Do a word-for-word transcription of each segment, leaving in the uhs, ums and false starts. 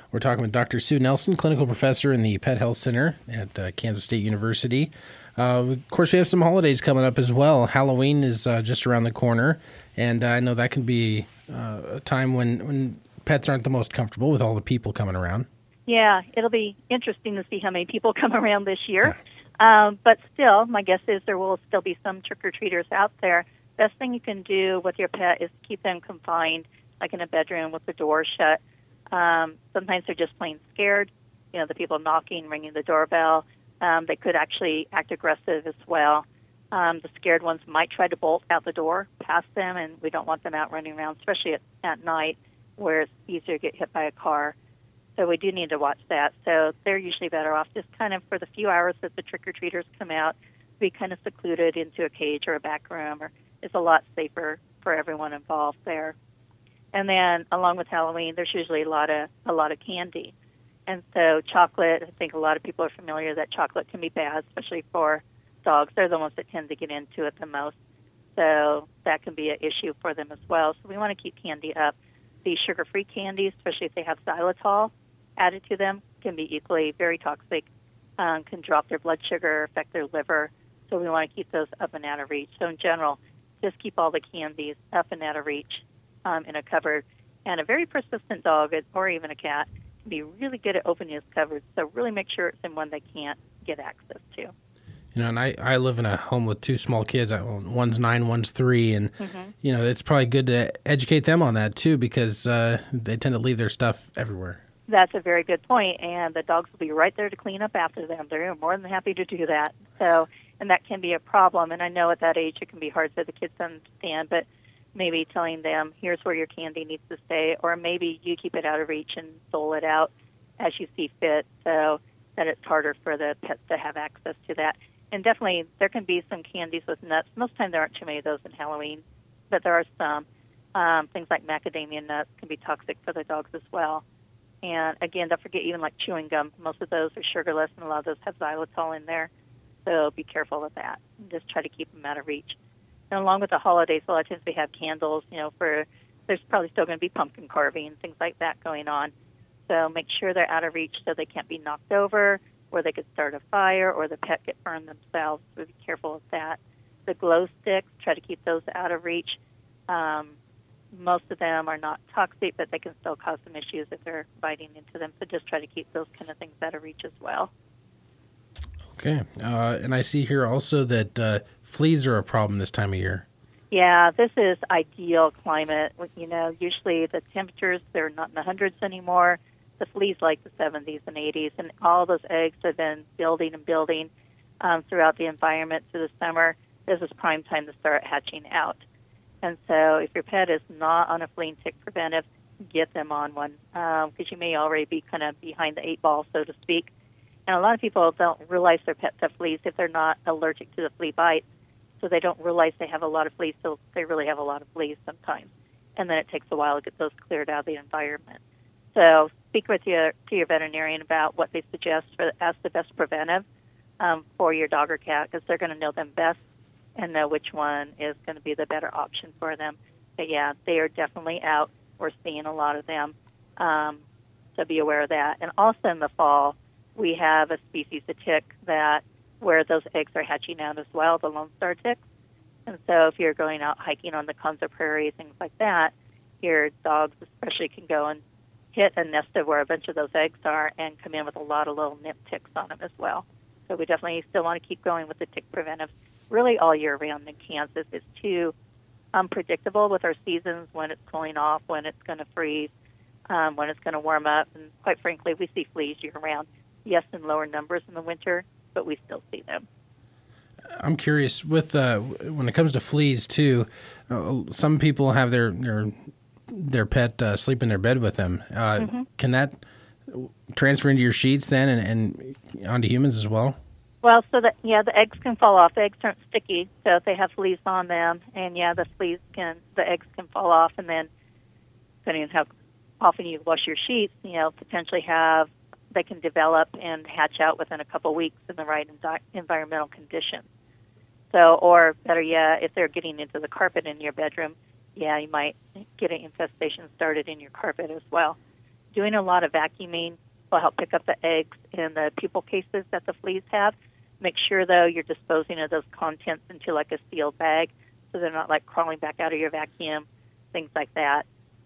We're talking with Doctor Sue Nelson, clinical professor in the Pet Health Center at uh, Kansas State University. Uh, of course, we have some holidays coming up as well. Halloween is uh, just around the corner, and I know that can be uh, a time when, when pets aren't the most comfortable with all the people coming around. Yeah, it'll be interesting to see how many people come around this year. Yeah. Um, but still, my guess is there will still be some trick-or-treaters out there. Best thing you can do with your pet is keep them confined, like in a bedroom with the door shut. Um, sometimes they're just plain scared. You know, the people knocking, ringing the doorbell. Um, they could actually act aggressive as well. Um, the scared ones might try to bolt out the door past them, and we don't want them out running around, especially at, at night where it's easier to get hit by a car. So we do need to watch that. So they're usually better off just kind of for the few hours that the trick-or-treaters come out, be kind of secluded into a cage or a back room, or it's a lot safer for everyone involved there. And then along with Halloween, there's usually a lot of a lot of candy. And so chocolate, I think a lot of people are familiar that chocolate can be bad, especially for dogs. They're the ones that tend to get into it the most. So that can be an issue for them as well. So we want to keep candy up. The sugar-free candies, especially if they have xylitol added to them, can be equally very toxic, um, can drop their blood sugar, affect their liver. So we want to keep those up and out of reach. So in general, just keep all the candies up and out of reach um, in a cupboard. And a very persistent dog, or even a cat, can be really good at opening his cupboards. So really make sure it's in one they can't get access to. You know, and I, I live in a home with two small kids. I, one's nine, one's three, and, mm-hmm. you know, it's probably good to educate them on that, too, because uh, they tend to leave their stuff everywhere. That's a very good point, and the dogs will be right there to clean up after them. They're more than happy to do that. So, and that can be a problem, and I know at that age it can be hard for the kids to understand, but maybe telling them, here's where your candy needs to stay, or maybe you keep it out of reach and dole it out as you see fit, so that it's harder for the pets to have access to that. And definitely, there can be some candies with nuts. Most of the time, there aren't too many of those in Halloween, but there are some. Um, things like macadamia nuts can be toxic for the dogs as well. And again, don't forget, even like chewing gum, most of those are sugarless, and a lot of those have xylitol in there. So be careful with that. And just try to keep them out of reach. And along with the holidays, a lot of times we have candles, you know, for, there's probably still going to be pumpkin carving, things like that going on. So make sure they're out of reach so they can't be knocked over, or they could start a fire, or the pet get burned themselves. So be careful with that. The glow sticks, try to keep those out of reach. Um, most of them are not toxic, but they can still cause some issues if they're biting into them. So just try to keep those kind of things out of reach as well. Okay. Uh, and I see here also that uh, fleas are a problem this time of year. Yeah, this is ideal climate. You know, usually the temperatures, they're not in the hundreds anymore. The fleas like the seventies and eighties, and all those eggs have been building and building um, throughout the environment through the summer. This is prime time to start hatching out. And so if your pet is not on a flea and tick preventive, get them on one, because um, you may already be kind of behind the eight ball, so to speak. And a lot of people don't realize their pets have fleas if they're not allergic to the flea bites. So they don't realize they have a lot of fleas, so they really have a lot of fleas sometimes. And then it takes a while to get those cleared out of the environment. So speak with your to your veterinarian about what they suggest for as the best preventive um, for your dog or cat, because they're going to know them best and know which one is going to be the better option for them. But yeah, they are definitely out. We're seeing a lot of them, um, so be aware of that. And also in the fall, we have a species of tick that where those eggs are hatching out as well, the Lone Star ticks. And so if you're going out hiking on the Konza Prairie, things like that, your dogs especially can go and hit a nest of where a bunch of those eggs are and come in with a lot of little nip ticks on them as well. So we definitely still want to keep going with the tick preventive really all year round in Kansas. It's too unpredictable with our seasons, when it's cooling off, when it's going to freeze, um, when it's going to warm up. And quite frankly, we see fleas year-round. Yes, in lower numbers in the winter, but we still see them. I'm curious, with uh, when it comes to fleas, too, uh, some people have their their, their pet uh, sleep in their bed with them. Uh, mm-hmm. Can that transfer into your sheets then and, and onto humans as well? Well, so that, yeah, the eggs can fall off. The eggs aren't sticky, so if they have fleas on them, and yeah, the fleas can, the eggs can fall off, and then depending on how often you wash your sheets, you know, potentially have, they can develop and hatch out within a couple weeks in the right envi- environmental conditions. So, or better yet, if they're getting into the carpet in your bedroom, yeah, you might get an infestation started in your carpet as well. doing a lot of vacuuming will help pick up the eggs in the pupal cases that the fleas have. Make sure, though, you're disposing of those contents into like a sealed bag so they're not like crawling back out of your vacuum, things like that.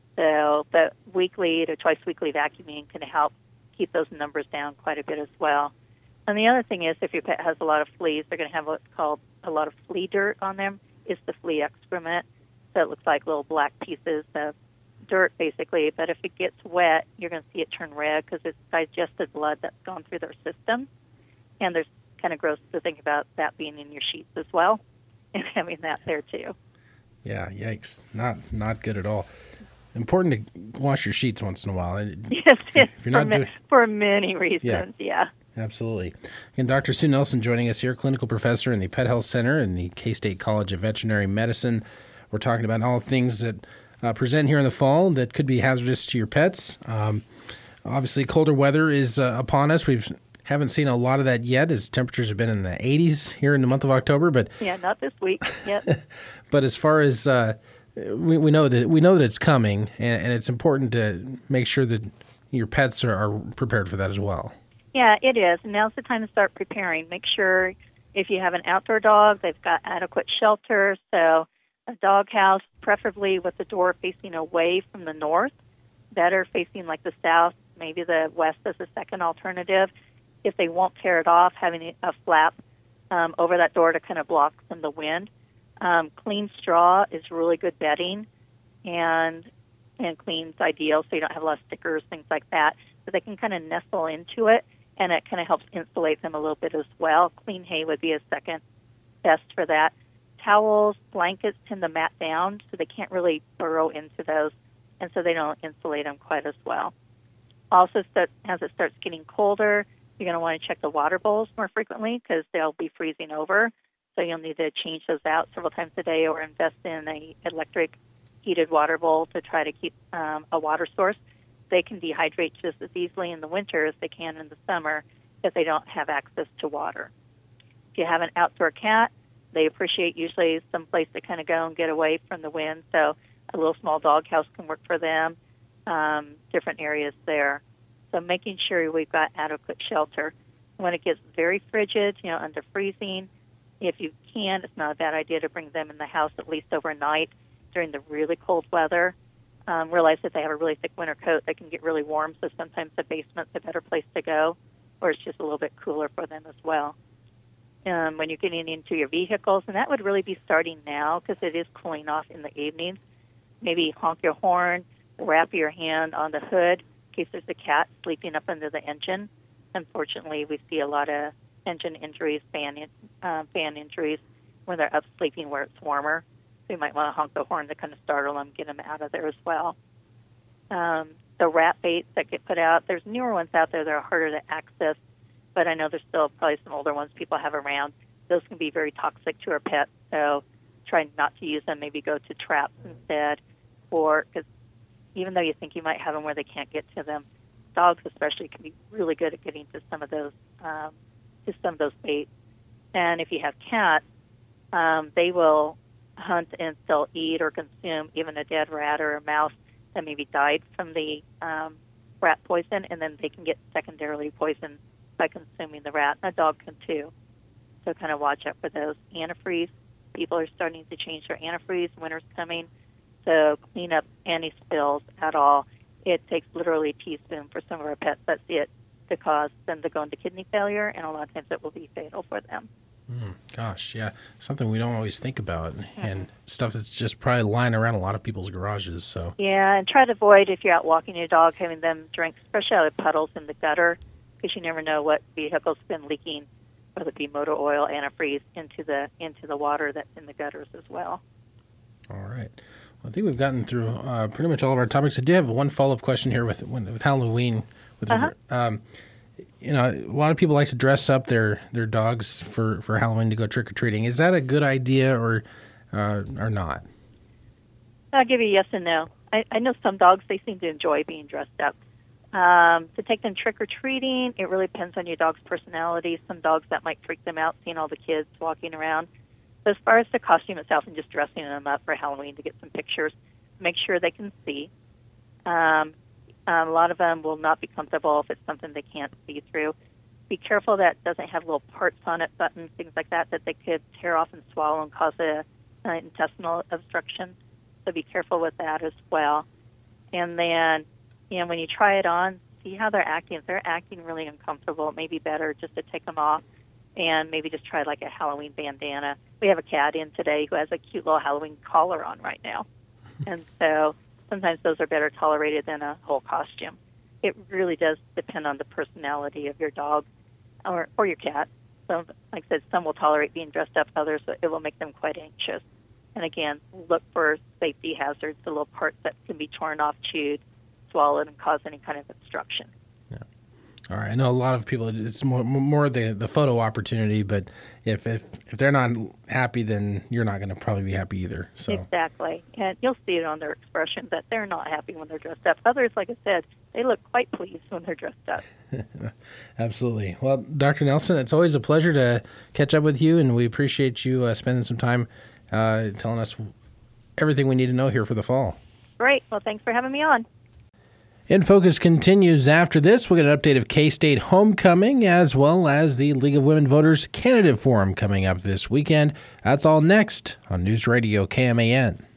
So the weekly to twice weekly vacuuming can help keep those numbers down quite a bit as well. And the other thing is, if your pet has a lot of fleas, they're going to have what's called a lot of flea dirt on them. It's the flea excrement. So it looks like little black pieces of dirt, basically. But if it gets wet, you're going to see it turn red because it's digested blood that's gone through their system. And there's kind of gross to think about that being in your sheets as well and having that there too. Yeah, yikes. Not not good at all. Important to wash your sheets once in a while. Yes, if you're not for, doing, for many reasons, yeah. yeah. Absolutely. And Doctor Sue Nelson joining us here, clinical professor in the Pet Health Center in the K-State College of Veterinary Medicine. We're talking about all things that uh, present here in the fall that could be hazardous to your pets. Um, obviously, colder weather is uh, upon us. We've haven't seen a lot of that yet as temperatures have been in the eighties here in the month of October. But yeah, not this week. Yep. But as far as uh, we, we know that we know that it's coming, and, and it's important to make sure that your pets are, are prepared for that as well. Yeah, it is. And now's the time to start preparing. Make sure if you have an outdoor dog, they've got adequate shelter. So a dog house, preferably with the door facing away from the north, better facing like the south, maybe the west as a second alternative. If they won't tear it off, having a flap um, over that door to kind of block from the wind. Um, clean straw is really good bedding, and and clean's ideal so you don't have a lot of stickers, things like that. But they can kind of nestle into it, and it kind of helps insulate them a little bit as well. Clean hay would be a second best for that. Towels, blankets tend to mat down, so they can't really burrow into those, and so they don't insulate them quite as well. Also, as it starts getting colder, you're going to want to check the water bowls more frequently because they'll be freezing over. So you'll need to change those out several times a day or invest in a electric heated water bowl to try to keep um, a water source. They can dehydrate just as easily in the winter as they can in the summer if they don't have access to water. If you have an outdoor cat, they appreciate usually some place to kind of go and get away from the wind. So a little small dog house can work for them, um, different areas there. So making sure we've got adequate shelter. When it gets very frigid, you know, under freezing, if you can, it's not a bad idea to bring them in the house at least overnight during the really cold weather. Um, realize that they have a really thick winter coat, they can get really warm, so sometimes the basement's a better place to go, or it's just a little bit cooler for them as well. Um, when you're getting into your vehicles, and that would really be starting now because it is cooling off in the evenings, maybe honk your horn, wrap your hand on the hood in case there's a cat sleeping up under the engine. Unfortunately, we see a lot of engine injuries, fan, in, uh, fan injuries when they're up sleeping where it's warmer. So you might want to honk the horn to kind of startle them, get them out of there as well. Um, the rat baits that get put out, there's newer ones out there that are harder to access, but I know there's still probably some older ones people have around. Those can be very toxic to our pets, so try not to use them. Maybe go to traps instead, or because even though you think you might have them where they can't get to them, dogs especially can be really good at getting to some of those um, to some of those baits. And if you have cats, um, they will hunt and still eat or consume even a dead rat or a mouse that maybe died from the um, rat poison, and then they can get secondarily poisoned by consuming the rat. A dog can too. So kind of watch out for those. Antifreeze. People are starting to change their antifreeze. Winter's coming. So clean up any spills at all. It takes literally a teaspoon for some of our pets. That's it to cause them to go into kidney failure, and a lot of times it will be fatal for them. Mm, gosh, yeah. Something we don't always think about, mm-hmm. and stuff that's just probably lying around a lot of people's garages. So yeah, and try to avoid, if you're out walking your dog, having them drink, especially out of puddles in the gutter, because you never know what vehicle's been leaking, whether it be motor oil, antifreeze, into the into the water that's in the gutters as well. All right. Well, I think we've gotten through uh, pretty much all of our topics. I do have one follow-up question here with with Halloween. With uh-huh. um, you know, a lot of people like to dress up their, their dogs for, for Halloween to go trick-or-treating. Is that a good idea or uh, or not? I'll give you yes and no. I, I know some dogs, they seem to enjoy being dressed up. Um, to take them trick-or-treating, it really depends on your dog's personality. Some dogs, that might freak them out, seeing all the kids walking around. But as far as the costume itself and just dressing them up for Halloween to get some pictures, make sure they can see. Um, Um, a lot of them will not be comfortable if it's something they can't see through. Be careful that it doesn't have little parts on it, buttons, things like that, that they could tear off and swallow and cause a, an intestinal obstruction. So be careful with that as well. And then, you know, when you try it on, see how they're acting. If they're acting really uncomfortable, it may be better just to take them off and maybe just try like a Halloween bandana. We have a cat in today who has a cute little Halloween collar on right now. And so sometimes those are better tolerated than a whole costume. It really does depend on the personality of your dog or, or your cat. So, like I said, some will tolerate being dressed up, others it will make them quite anxious. And again, look for safety hazards, the little parts that can be torn off, chewed, swallowed, and cause any kind of obstruction. Yeah. All right. I know a lot of people, it's more more the, the photo opportunity, but if, if if they're not happy, then you're not going to probably be happy either. So Exactly. And you'll see it on their expression that they're not happy when they're dressed up. Others, like I said, they look quite pleased when they're dressed up. Absolutely. Well, Doctor Nelson, it's always a pleasure to catch up with you, and we appreciate you uh, spending some time uh, telling us everything we need to know here for the fall. Great. Well, thanks for having me on. In Focus continues after this. We'll get an update of K-State Homecoming as well as the League of Women Voters Candidate Forum coming up this weekend. That's all next on News Radio K M A N.